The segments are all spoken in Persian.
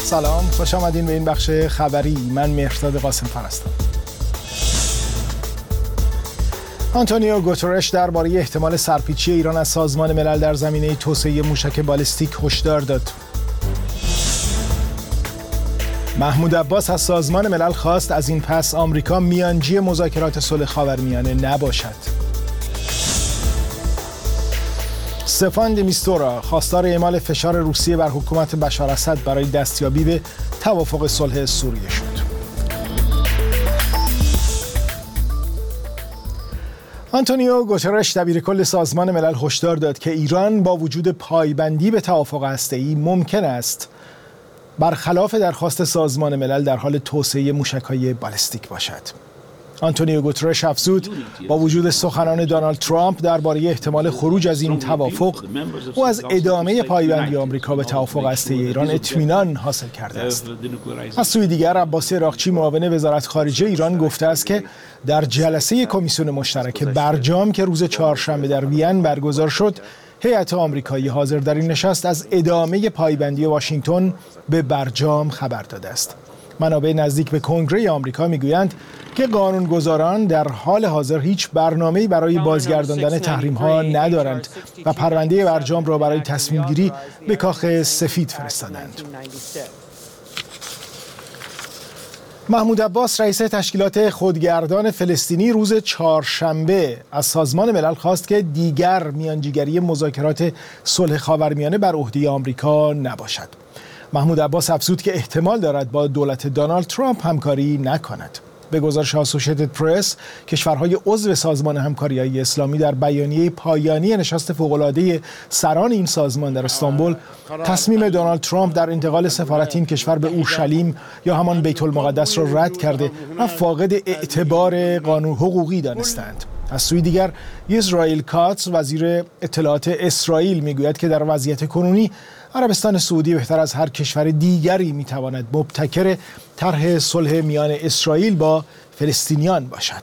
سلام، خوش آمدین به این بخش خبری. من مهرداد قاسم‌فر هستم. آنتونیو گوترش درباره احتمال سرپیچی ایران از سازمان ملل در زمینه توسعه موشک بالستیک هشدار داد. محمود عباس از سازمان ملل خواست از این پس آمریکا میانجی مذاکرات صلح خاورمیانه نباشد. استفان د میستورا خواستار اعمال فشار روسیه بر حکومت بشار اسد برای دستیابی به توافق صلح سوریه شد. آنتونیو گوترش دبیرکل سازمان ملل هشدار داد که ایران با وجود پایبندی به توافق هسته‌ای ممکن است برخلاف درخواست سازمان ملل در حال توسعه موشک‌های بالستیک باشد. آنتونیو گوترش افزود با وجود سخنان دونالد ترامپ درباره احتمال خروج از این توافق، او از ادامه پایبندی آمریکا به توافق هسته‌ای ایران اطمینان حاصل کرده است. از سوی دیگر عباس عراقچی معاون وزارت خارجه ایران گفته است که در جلسه کمیسیون مشترک برجام که روز چهارشنبه در وین برگزار شد، هیئت آمریکایی حاضر در این نشست از ادامه پایبندی واشنگتن به برجام خبر داده است. منابع نزدیک به کنگره آمریکا میگویند که قانونگذاران در حال حاضر هیچ برنامه‌ای برای بازگرداندن تحریم‌ها ندارند و پرونده برجام را برای تصمیم گیری به کاخ سفید فرستادند. محمود عباس رئیس تشکیلات خودگردان فلسطینی روز چهارشنبه از سازمان ملل خواست که دیگر میانجیگری مذاکرات صلح خاورمیانه بر عهده آمریکا نباشد. محمود عباس افزود که احتمال دارد با دولت دونالد ترامپ همکاری نکند. به گزارش آسوشیتد پرس، کشورهای عضو سازمان همکاری‌های اسلامی در بیانیه پایانی نشست فوق‌العاده سران این سازمان در استانبول تصمیم دونالد ترامپ در انتقال سفارت این کشور به اورشلیم یا همان بیت المقدس را رد کرده و فاقد اعتبار قانون حقوقی دانستند. از سوی دیگر اسرائیل کاتس وزیر اطلاعات اسرائیل میگوید که در وضعیت کنونی عربستان سعودی بهتر از هر کشور دیگری میتواند مبتکر طرح صلح میان اسرائیل با فلسطینیان باشد.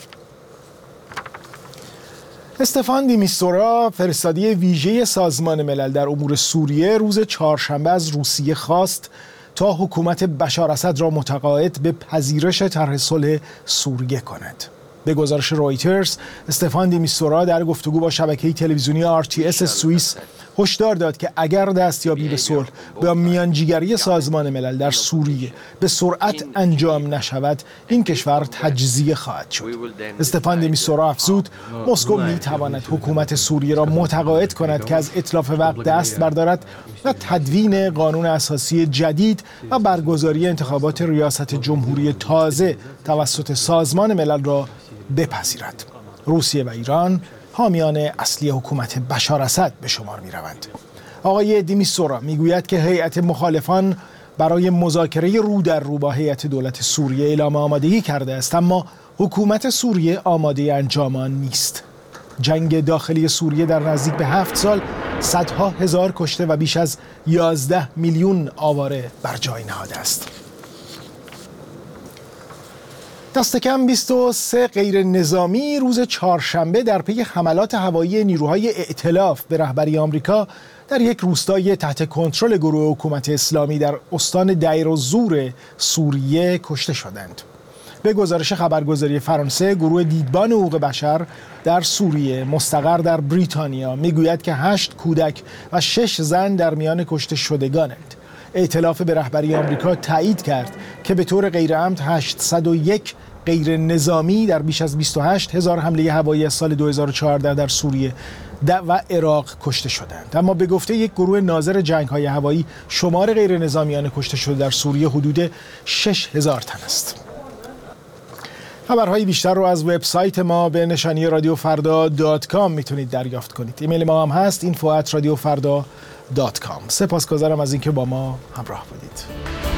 استفان د میستورا فرستاده ویژه سازمان ملل در امور سوریه روز چهارشنبه از روسیه خواست تا حکومت بشار اسد را متقاعد به پذیرش طرح صلح سوریه کند. به گزارش رویترز، استفان د میستورا در گفتگو با شبکه تلویزیونی RTS سوئیس هشدار داد که اگر دستیابی به صلح با میانجیگری سازمان ملل در سوریه به سرعت انجام نشود، این کشور تجزیه خواهد شد. استفان د میستورا افزود مسکو میتواند حکومت سوریه را متقاعد کند که از اتلاف وقت دست بردارد و تدوین قانون اساسی جدید و برگزاری انتخابات ریاست جمهوری تازه توسط سازمان ملل را بپذیرد. روسیه و ایران حامیان اصلی حکومت بشار اسد به شمار می روند. آقای د میستورا می گوید که هیئت مخالفان برای مذاکره رو در رو با هیئت دولت سوریه اعلام آمادگی کرده است، اما حکومت سوریه آماده انجام آن نیست. جنگ داخلی سوریه در نزدیک به 7 سال صدها هزار کشته و بیش از 11 میلیون آواره بر جای نهاده است. دست کم 23 غیر نظامی روز چهارشنبه در پی حملات هوایی نیروهای ائتلاف به رهبری آمریکا در یک روستای تحت کنترل گروه حکومت اسلامی در استان دیر الزور سوریه کشته شدند. به گزارش خبرگزاری فرانسه، گروه دیدبان حقوق بشر در سوریه مستقر در بریتانیا میگوید که 8 کودک و 6 زن در میان کشته شدگانند. ائتلاف به رهبری آمریکا تایید کرد که به طور غیرعمد 801 غیر نظامی در بیش از 28 هزار حمله هوایی از سال 2014 در سوریه و عراق کشته شدند. اما به گفته یک گروه ناظر جنگ‌های هوایی، شمار غیر نظامیان کشته شده در سوریه حدود 6000 تن است. خبرهای بیشتر رو از وبسایت ما به نشانی radiofrda.com میتونید دریافت کنید. ایمیل ما هم هست info@radiofrda.com. سپاسگزارم از اینکه با ما همراه بودید.